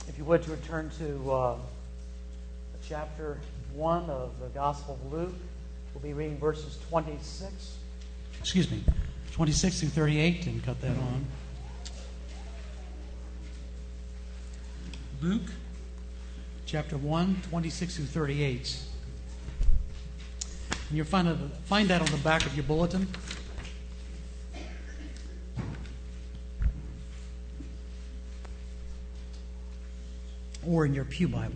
If you would, to return to chapter 1 of the Gospel of Luke. We'll be reading verses 26 through 38, and cut that on. Luke, chapter 1, 26 through 38. And you'll find that on the back of your bulletin. Or in your pew Bible.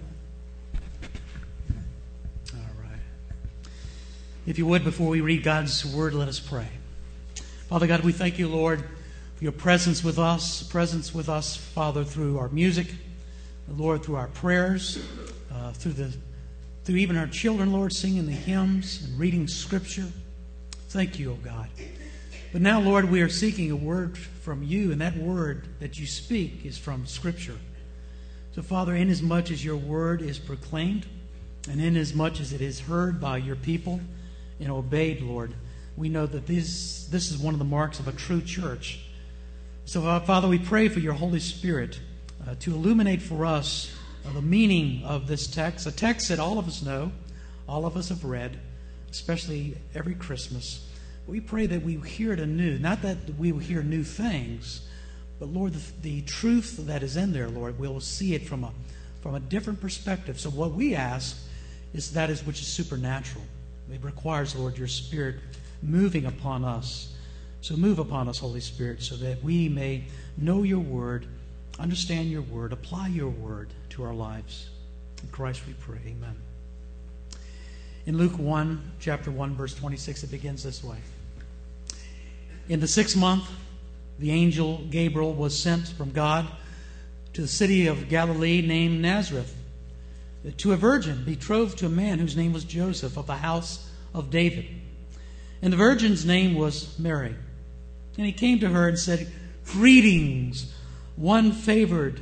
All right. If you would, before we read God's Word, let us pray. Father God, we thank you, Lord, for your presence with us, Father, through our music, Lord, through our prayers, through even our children, Lord, singing the hymns and reading Scripture. Thank you, O God. But now, Lord, we are seeking a word from you, and that word that you speak is from Scripture. So, Father, inasmuch as your word is proclaimed, and inasmuch as it is heard by your people and obeyed, Lord, we know that this is one of the marks of a true church. So, Father, we pray for your Holy Spirit to illuminate for us the meaning of this text, a text that all of us know, all of us have read, especially every Christmas. We pray that we hear it anew, not that we will hear new things, but, Lord, the truth that is in there, Lord, we'll see it from a different perspective. So what we ask is that is which is supernatural. It requires, Lord, your Spirit moving upon us. So move upon us, Holy Spirit, so that we may know your word, understand your word, apply your word to our lives. In Christ we pray. Amen. In Luke 1, chapter 1, verse 26, it begins this way. In the 6th month, the angel Gabriel was sent from God to the city of Galilee named Nazareth, to a virgin betrothed to a man whose name was Joseph of the house of David. And the virgin's name was Mary. And he came to her and said, Greetings, greetings,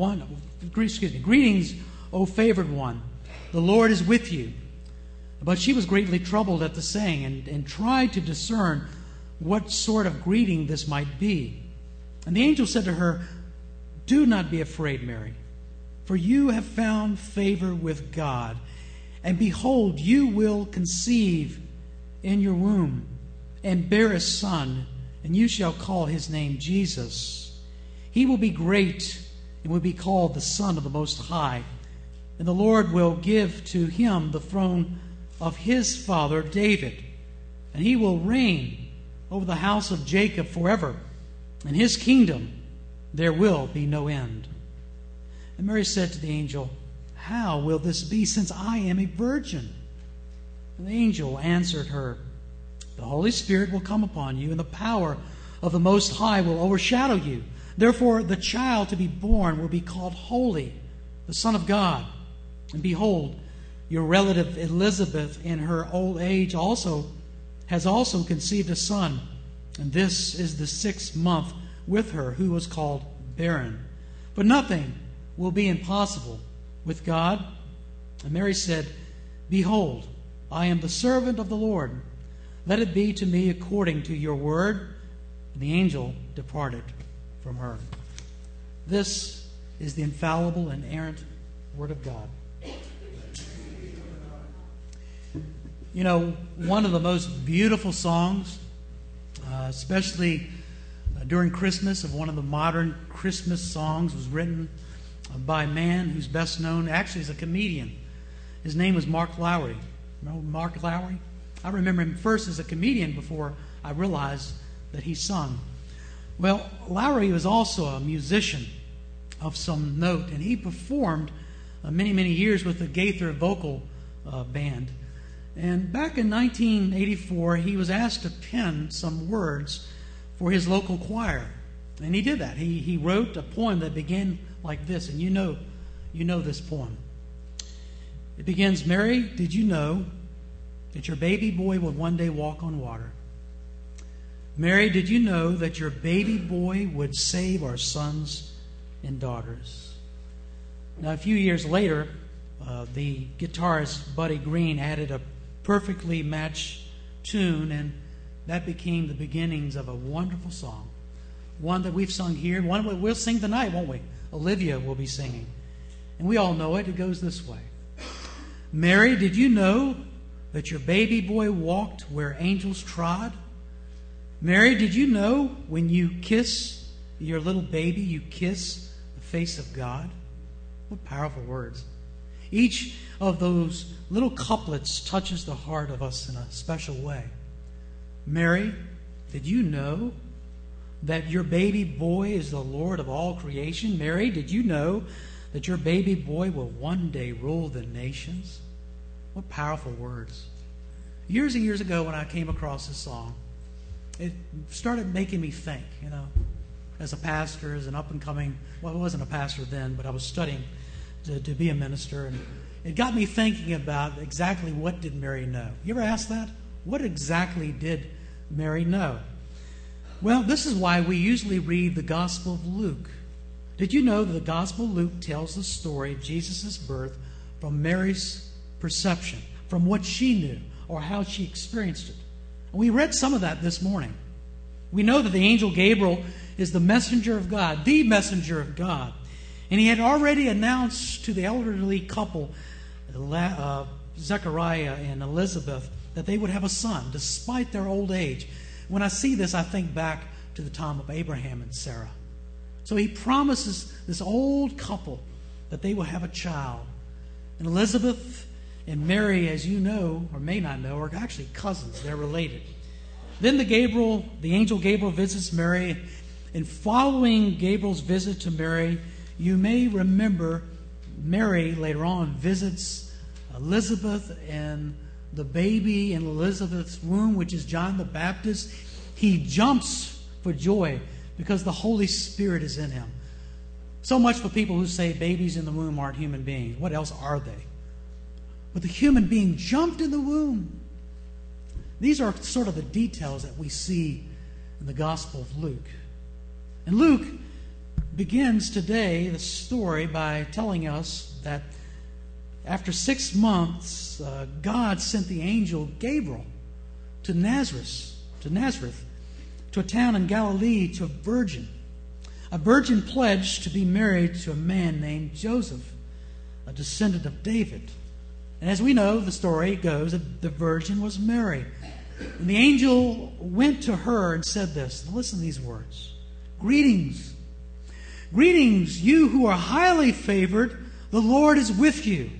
O favored one. The Lord is with you. But she was greatly troubled at the saying and tried to discern what sort of greeting this might be. And the angel said to her, Do not be afraid, Mary, for you have found favor with God. And behold, you will conceive in your womb and bear a son, and you shall call his name Jesus. He will be great and will be called the Son of the Most High. And the Lord will give to him the throne of his father David, and he will reign over the house of Jacob forever. In his kingdom there will be no end. And Mary said to the angel, How will this be, since I am a virgin? And the angel answered her, The Holy Spirit will come upon you, and the power of the Most High will overshadow you. Therefore the child to be born will be called Holy, the Son of God. And behold, your relative Elizabeth in her old age has also conceived a son, and this is the 6th month with her, who was called barren. But nothing will be impossible with God. And Mary said, Behold, I am the servant of the Lord. Let it be to me according to your word. And the angel departed from her. This is the infallible and inerrant word of God. You know, one of the most beautiful songs, especially during Christmas, of one of the modern Christmas songs, was written by a man who's best known actually as a comedian. His name was Mark Lowry. Remember Mark Lowry? I remember him first as a comedian before I realized that he sung. Well, Lowry was also a musician of some note, and he performed many, many years with the Gaither Vocal Band. And back in 1984, he was asked to pen some words for his local choir. And he did that. He wrote a poem that began like this, and you know this poem. It begins, Mary, did you know that your baby boy would one day walk on water? Mary, did you know that your baby boy would save our sons and daughters? Now, a few years later, the guitarist Buddy Green added a perfectly matched tune, and that became the beginnings of a wonderful song. One that we've sung here, one we'll sing tonight, won't we? Olivia will be singing. And we all know it. It goes this way. Mary, did you know that your baby boy walked where angels trod? Mary, did you know when you kiss your little baby, you kiss the face of God? What powerful words. Each of those little couplets touches the heart of us in a special way. Mary, did you know that your baby boy is the Lord of all creation? Mary, did you know that your baby boy will one day rule the nations? What powerful words. Years and years ago when I came across this song, it started making me think, as a pastor, as an up-and-coming, well, I wasn't a pastor then, but I was studying to be a minister, and it got me thinking about exactly what did Mary know. You ever ask that? What exactly did Mary know? Well, this is why we usually read the Gospel of Luke. Did you know that the Gospel of Luke tells the story of Jesus' birth from Mary's perception, from what she knew or how she experienced it? And we read some of that this morning. We know that the angel Gabriel is the messenger of God, the messenger of God. And he had already announced to the elderly couple, Zechariah and Elizabeth, that they would have a son despite their old age. When I see this, I think back to the time of Abraham and Sarah. So he promises this old couple that they will have a child. And Elizabeth and Mary, as you know or may not know, are actually cousins. They're related. Then the angel Gabriel visits Mary. And following Gabriel's visit to Mary, you may remember Mary later on visits Elizabeth and the baby in Elizabeth's womb, which is John the Baptist. He jumps for joy because the Holy Spirit is in him. So much for people who say babies in the womb aren't human beings. What else are they? But the human being jumped in the womb. These are sort of the details that we see in the Gospel of Luke. And Luke begins today the story by telling us that after 6 months, God sent the angel Gabriel to Nazareth, to a town in Galilee, to a virgin pledged to be married to a man named Joseph, a descendant of David. And as we know, the story goes that the virgin was Mary. And the angel went to her and said this. Listen to these words. Greetings. Greetings, you who are highly favored. The Lord is with you.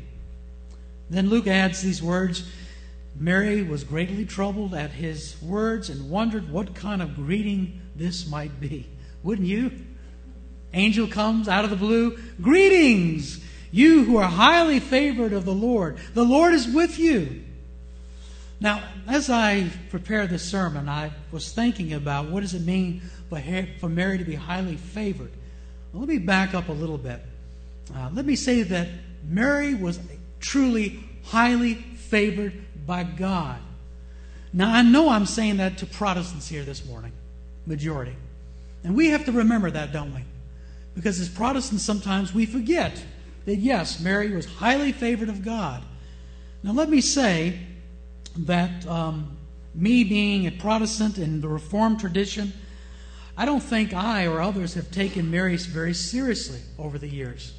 Then Luke adds these words. Mary was greatly troubled at his words and wondered what kind of greeting this might be. Wouldn't you? Angel comes out of the blue. Greetings, you who are highly favored of the Lord. The Lord is with you. Now, as I prepared this sermon, I was thinking about what does it mean for Mary to be highly favored. Well, let me back up a little bit. Let me say that Mary was truly highly favored by God. Now, I know I'm saying that to Protestants here this morning, majority. And we have to remember that, don't we? Because as Protestants, sometimes we forget that, yes, Mary was highly favored of God. Now, let me say that me being a Protestant in the Reformed tradition, I don't think I or others have taken Mary very seriously over the years.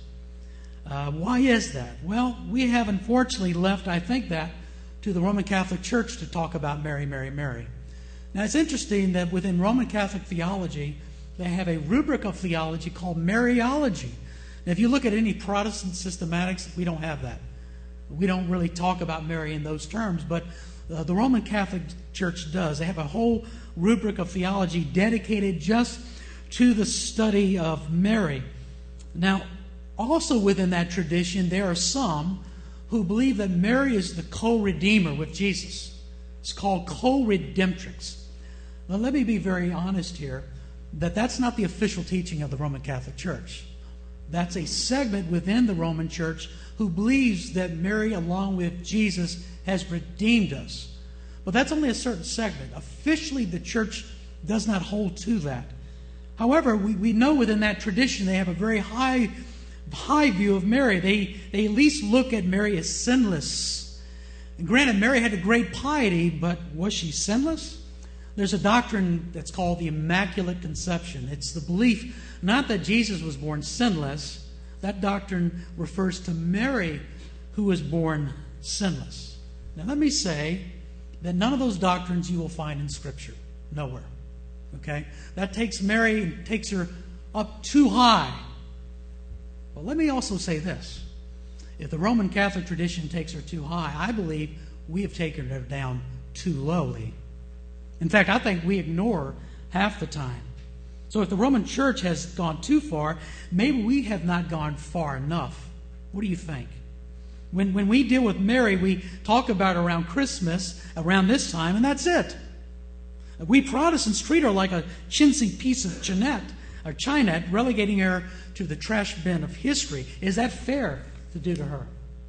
Why is that? Well, we have unfortunately left, I think, that to the Roman Catholic Church to talk about Mary, Mary, Mary. Now, it's interesting that within Roman Catholic theology, they have a rubric of theology called Mariology. Now, if you look at any Protestant systematics, we don't have that. We don't really talk about Mary in those terms, but the Roman Catholic Church does. They have a whole rubric of theology dedicated just to the study of Mary. Now, also within that tradition, there are some who believe that Mary is the co-redeemer with Jesus. It's called co-redemptrix. Now, let me be very honest here, that's not the official teaching of the Roman Catholic Church. That's a segment within the Roman Church who believes that Mary, along with Jesus, has redeemed us. But that's only a certain segment. Officially, the Church does not hold to that. However, we know within that tradition they have a very high view of Mary. They at least look at Mary as sinless. And granted, Mary had a great piety, but was she sinless? There's a doctrine that's called the Immaculate Conception. It's the belief not that Jesus was born sinless, That doctrine refers to Mary, who was born sinless. Now let me say that none of those doctrines you will find in Scripture. Nowhere. Okay? That takes Mary and takes her up too high. But let me also say this. If the Roman Catholic tradition takes her too high, I believe we have taken her down too lowly. In fact, I think we ignore her half the time. So if the Roman Church has gone too far, maybe we have not gone far enough. What do you think? When we deal with Mary, we talk about her around Christmas, around this time, and that's it. We Protestants treat her like a chintzy piece of China, relegating her to the trash bin of history. Is that fair to do to her?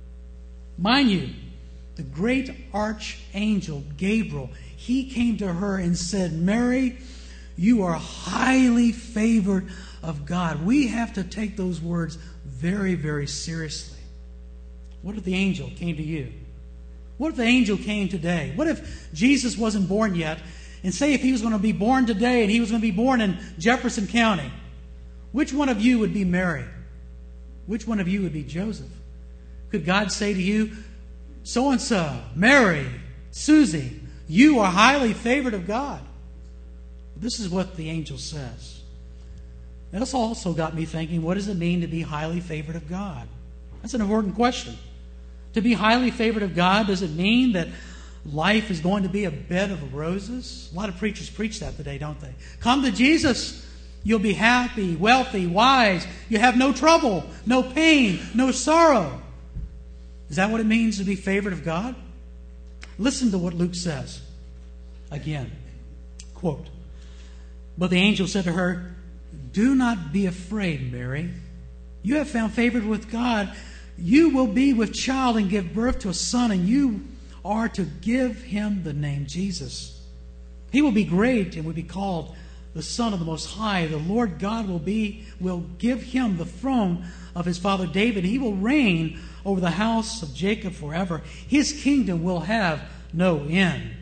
Mind you, the great archangel Gabriel, he came to her and said, Mary, you are highly favored of God. We have to take those words very, very seriously. What if the angel came to you? What if the angel came today? What if Jesus wasn't born yet? And say if he was going to be born today and he was going to be born in Jefferson County, which one of you would be Mary? Which one of you would be Joseph? Could God say to you, so-and-so, Mary, Susie, you are highly favored of God? This is what the angel says. That's also got me thinking, what does it mean to be highly favored of God? That's an important question. To be highly favored of God, does it mean that life is going to be a bed of roses? A lot of preachers preach that today, don't they? Come to Jesus. You'll be happy, wealthy, wise. You have no trouble, no pain, no sorrow. Is that what it means to be favored of God? Listen to what Luke says. Again, quote, but the angel said to her, do not be afraid, Mary. You have found favor with God. You will be with child and give birth to a son, and you are to give him the name Jesus. He will be great and will be called the Son of the Most High. The Lord God will give him the throne of his father David. He will reign over the house of Jacob forever. His kingdom will have no end.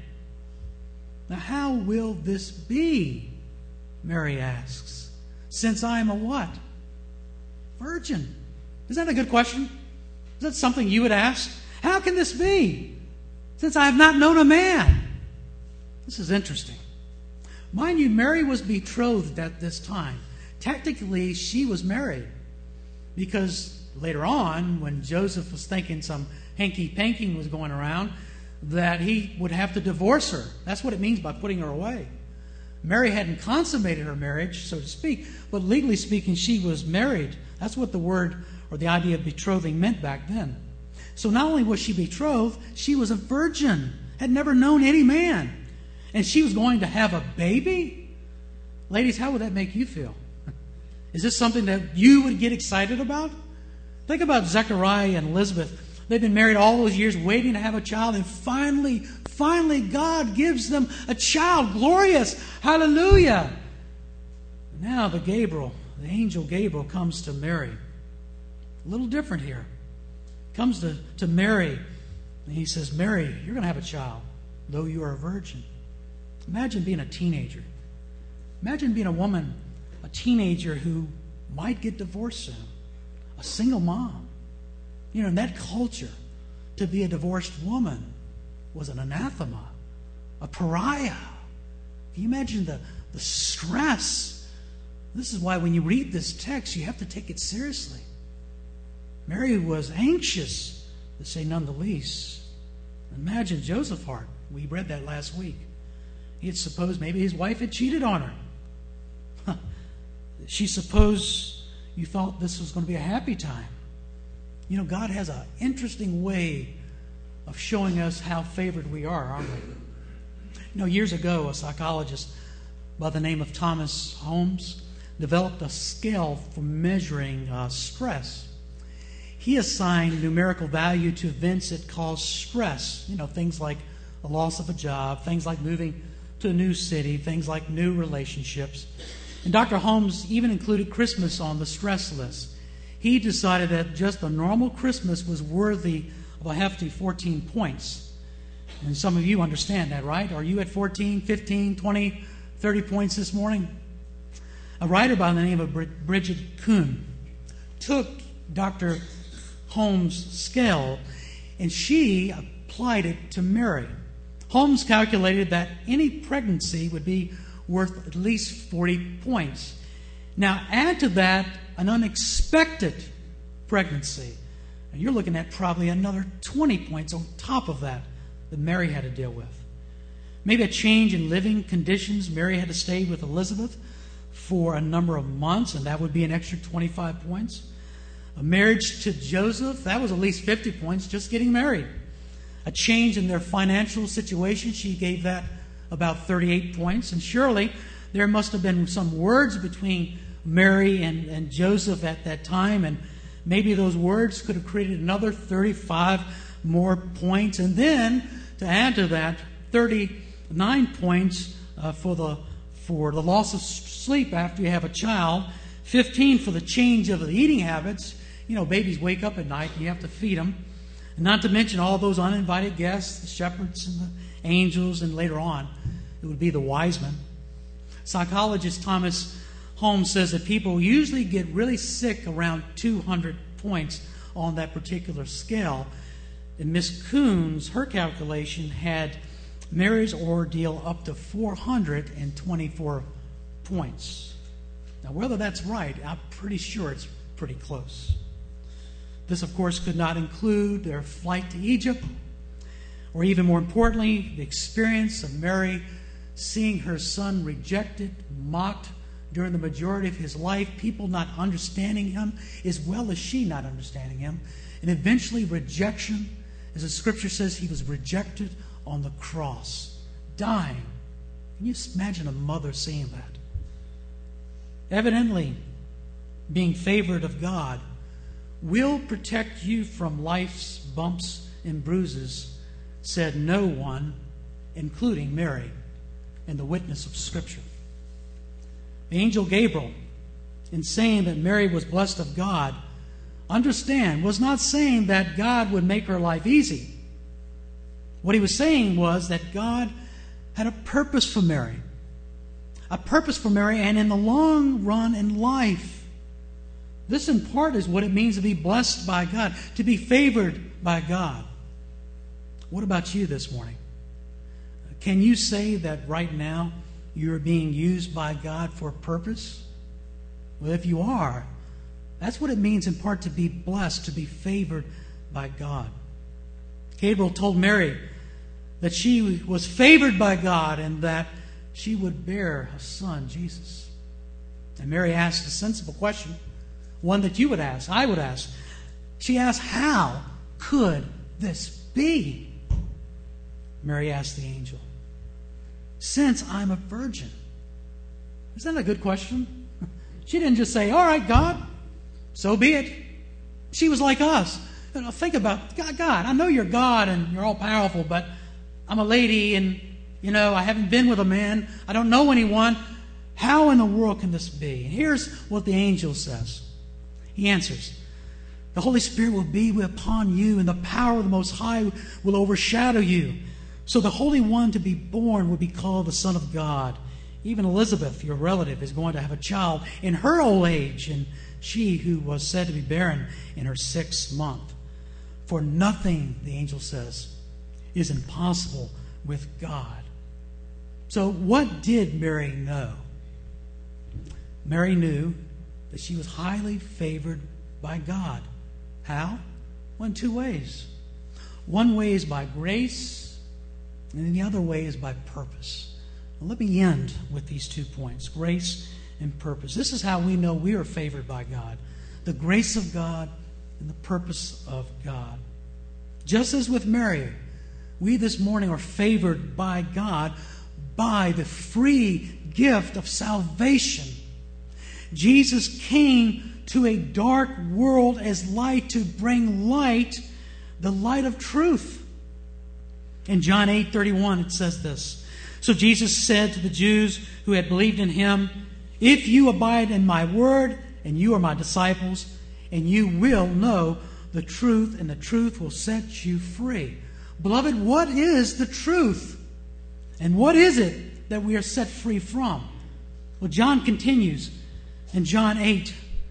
Now, how will this be? Mary asks. Since I am a what? Virgin. Isn't that a good question? Is that something you would ask? How can this be? Since I have not known a man. This is interesting. Mind you, Mary was betrothed at this time. Technically, she was married. Because later on, when Joseph was thinking some hanky-panky was going around, that he would have to divorce her. That's what it means by putting her away. Mary hadn't consummated her marriage, so to speak, but legally speaking, she was married. That's what the word or the idea of betrothing meant back then. So not only was she betrothed, she was a virgin, had never known any man. And she was going to have a baby? Ladies, how would that make you feel? Is this something that you would get excited about? Think about Zechariah and Elizabeth. They've been married all those years waiting to have a child, and finally God gives them a child. Glorious. Hallelujah. Now the angel Gabriel comes to Mary. A little different here. Comes to Mary, and he says, Mary, you're going to have a child, though you are a virgin. Imagine being a teenager. Imagine being a woman, a teenager who might get divorced soon. A single mom. You know, in that culture, to be a divorced woman was an anathema, a pariah. Can you imagine the stress? This is why when you read this text, you have to take it seriously. Mary was anxious, to say none the least. Imagine Joseph's heart. We read that last week. He had supposed maybe his wife had cheated on her. She supposed you thought this was going to be a happy time. You know, God has an interesting way of showing us how favored we are, aren't we? You know, years ago, a psychologist by the name of Thomas Holmes developed a scale for measuring stress. He assigned numerical value to events that cause stress. You know, things like the loss of a job, things like moving to a new city, things like new relationships. And Dr. Holmes even included Christmas on the stress list. He decided that just a normal Christmas was worthy of a hefty 14 points. And some of you understand that, right? Are you at 14, 15, 20, 30 points this morning? A writer by the name of Bridget Kuhn took Dr. Holmes' scale, and she applied it to Mary. Holmes calculated that any pregnancy would be worth at least 40 points. Now add to that an unexpected pregnancy, and you're looking at probably another 20 points on top of that Mary had to deal with. Maybe a change in living conditions. Mary had to stay with Elizabeth for a number of months, and that would be an extra 25 points. A marriage to Joseph, that was at least 50 points just getting married. A change in their financial situation, she gave that about 38 points. And surely there must have been some words between Mary and Joseph at that time, and maybe those words could have created another 35 more points. And then to add to that, 39 points for the loss of sleep after you have a child, 15 for the change of the eating habits. You know, babies wake up at night and you have to feed them. And not to mention all those uninvited guests, the shepherds and the angels, and later on it would be the wise men. Psychologist Thomas Holmes says that people usually get really sick around 200 points on that particular scale. And Miss Coons, her calculation had Mary's ordeal up to 424 points. Now, whether that's right, I'm pretty sure it's pretty close. This, of course, could not include their flight to Egypt, or even more importantly, the experience of Mary seeing her son rejected, mocked during the majority of his life, people not understanding him, as well as she not understanding him, and eventually rejection. As the scripture says, he was rejected on the cross, dying. Can you imagine a mother seeing that? Evidently, being favored of God will protect you from life's bumps and bruises, said no one, including Mary, in the witness of Scripture. The angel Gabriel, in saying that Mary was blessed of God, understand, was not saying that God would make her life easy. What he was saying was that God had a purpose for Mary. A purpose for Mary, and in the long run in life. This in part is what it means to be blessed by God, to be favored by God. What about you this morning? Can you say that right now you're being used by God for a purpose? Well, if you are, that's what it means in part to be blessed, to be favored by God. Gabriel told Mary that she was favored by God and that she would bear a son, Jesus. And Mary asked a sensible question, one that you would ask, I would ask. She asked, how could this be? Mary asked the angel, since I'm a virgin. Isn't that a good question? She didn't just say, all right, God, so be it. She was like us. You know, think about, God, I know you're God and you're all powerful, but I'm a lady and, I haven't been with a man. I don't know anyone. How in the world can this be? And here's what the angel says. He answers, the Holy Spirit will be upon you and the power of the Most High will overshadow you. So the Holy One to be born will be called the Son of God. Even Elizabeth, your relative, is going to have a child in her old age, and she who was said to be barren in her 6th month. For nothing, the angel says, is impossible with God. So what did Mary know? Mary knew that she was highly favored by God. How? Well, in 2 ways. One way is by grace, and the other way is by purpose. Well, let me end with these 2 points, grace and purpose. This is how we know we are favored by God. The grace of God and the purpose of God. Just as with Mary, we this morning are favored by God by the free gift of salvation. Jesus came to a dark world as light to bring light, the light of truth. In John 8:31 it says this, so Jesus said to the Jews who had believed in him, if you abide in my word, and you are my disciples, and you will know the truth, and the truth will set you free. Beloved, what is the truth? And what is it that we are set free from? Well, John continues in John 8,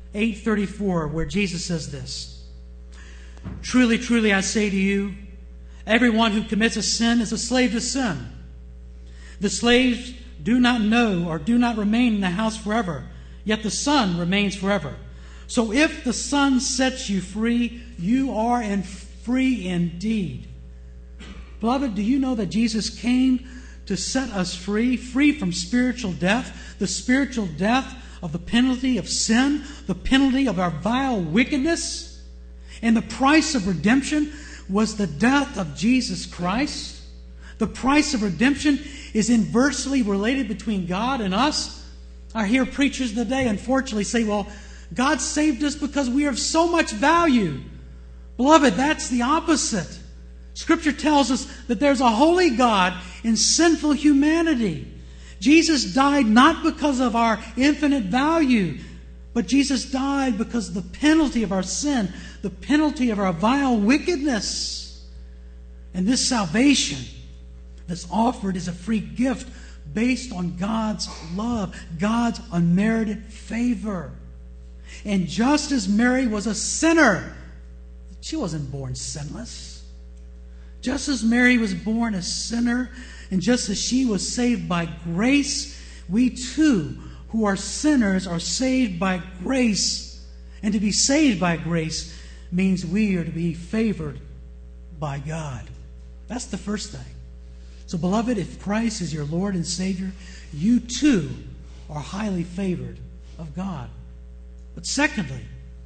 8:34, where Jesus says this: "Truly, truly, I say to you, everyone who commits a sin is a slave to sin. The slaves do not know or do not remain in the house forever, yet the Son remains forever. So if the Son sets you free, you are free indeed." Beloved, do you know that Jesus came to set us free from spiritual death, the spiritual death of the penalty of sin, the penalty of our vile wickedness? And the price of redemption was the death of Jesus Christ. The price of redemption is inversely related between God and us. I hear preachers today, unfortunately, say, well, God saved us because we are of so much value. Beloved, that's the opposite. Scripture tells us that there's a holy God in sinful humanity. Jesus died not because of our infinite value, but Jesus died because of the penalty of our sin, the penalty of our vile wickedness. And this salvation that's offered is a free gift based on God's love, God's unmerited favor. And just as Mary was a sinner, she wasn't born sinless. Just as Mary was born a sinner, and just as she was saved by grace, we too, who are sinners, are saved by grace. And to be saved by grace means we are to be favored by God. That's the first thing. So, beloved, if Christ is your Lord and Savior, you too are highly favored of God. But secondly,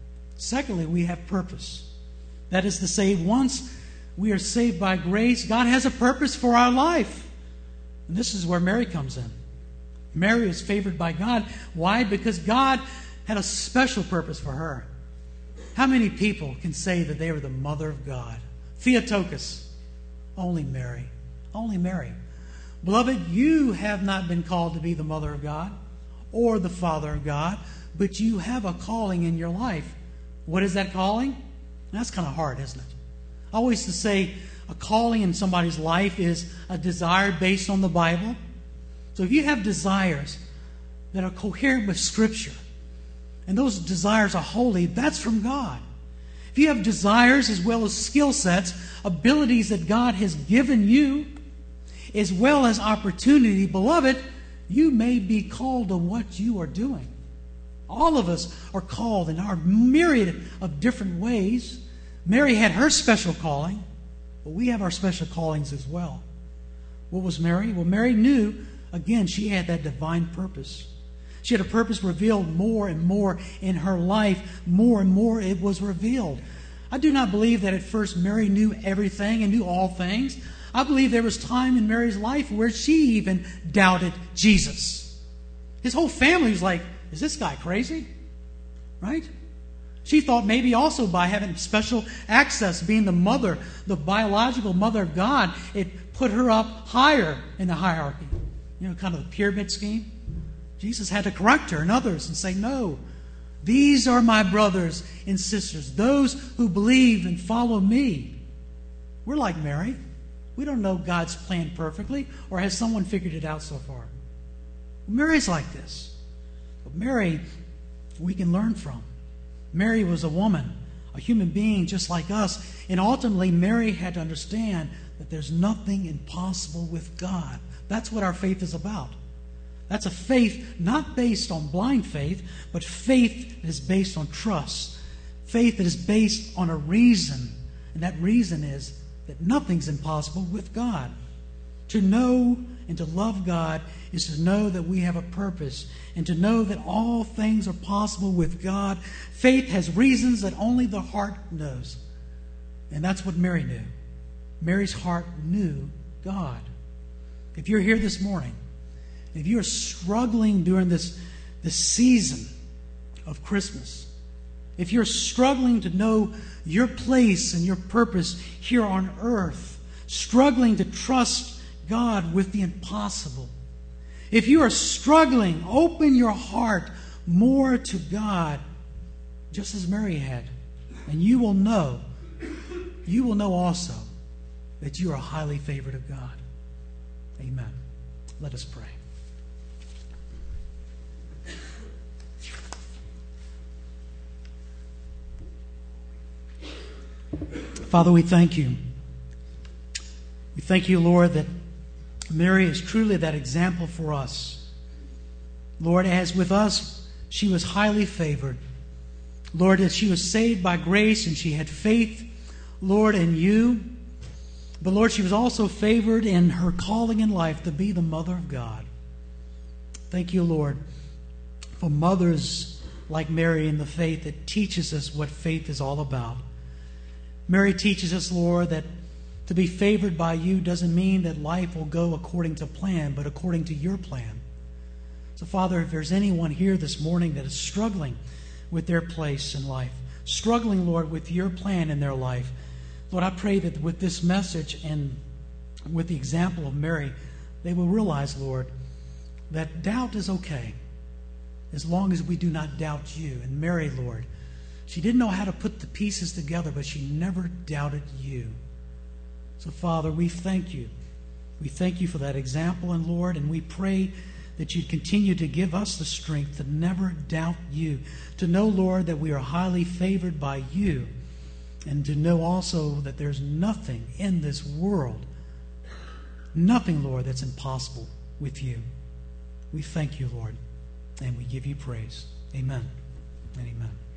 we have purpose. That is to say, once we are saved by grace, God has a purpose for our life. And this is where Mary comes in. Mary is favored by God. Why? Because God had a special purpose for her. How many people can say that they were the mother of God? Theotokos. Only Mary. Only Mary. Beloved, you have not been called to be the mother of God or the father of God, but you have a calling in your life. What is that calling? That's kind of hard, isn't it? I always used to say a calling in somebody's life is a desire based on the Bible. So if you have desires that are coherent with Scripture, and those desires are holy, that's from God. If you have desires as well as skill sets, abilities that God has given you, as well as opportunity, beloved, you may be called to what you are doing. All of us are called in our myriad of different ways. Mary had her special calling, but we have our special callings as well. What was Mary? Well, Mary knew, again, she had that divine purpose. She had a purpose revealed more and more in her life. More and more it was revealed. I do not believe that at first Mary knew everything and knew all things. I believe there was time in Mary's life where she even doubted Jesus. His whole family was like, is this guy crazy? Right? She thought maybe also by having special access, being the mother, the biological mother of God, it put her up higher in the hierarchy. You know, kind of the pyramid scheme. Jesus had to correct her and others and say, no, these are my brothers and sisters, those who believe and follow me. We're like Mary. We don't know God's plan perfectly, or has someone figured it out so far? Mary's like this. But Mary, we can learn from. Mary was a woman, a human being just like us. And ultimately, Mary had to understand that there's nothing impossible with God. That's what our faith is about. That's a faith not based on blind faith, but faith that is based on trust. Faith that is based on a reason. And that reason is that nothing's impossible with God. To know and to love God is to know that we have a purpose and to know that all things are possible with God. Faith has reasons that only the heart knows. And that's what Mary knew. Mary's heart knew God. If you're here this morning, if you're struggling during this season of Christmas, if you're struggling to know your place and your purpose here on earth, struggling to trust God with the impossible, if you are struggling, open your heart more to God, just as Mary had, and you will know also that you are highly favored of God. Amen. Let us pray. Father, we thank you. We thank you, Lord, that Mary is truly that example for us. Lord, as with us, she was highly favored. Lord, that she was saved by grace and she had faith, Lord, in you. But Lord, she was also favored in her calling in life to be the mother of God. Thank you, Lord, for mothers like Mary in the faith that teaches us what faith is all about. Mary teaches us, Lord, that to be favored by you doesn't mean that life will go according to plan, but according to your plan. So, Father, if there's anyone here this morning that is struggling with their place in life, struggling, Lord, with your plan in their life, Lord, I pray that with this message and with the example of Mary, they will realize, Lord, that doubt is okay as long as we do not doubt you. And Mary, Lord, she didn't know how to put the pieces together, but she never doubted you. So, Father, we thank you. We thank you for that example, and Lord, and we pray that you'd continue to give us the strength to never doubt you, to know, Lord, that we are highly favored by you, and to know also that there's nothing in this world, nothing, Lord, that's impossible with you. We thank you, Lord, and we give you praise. Amen and amen.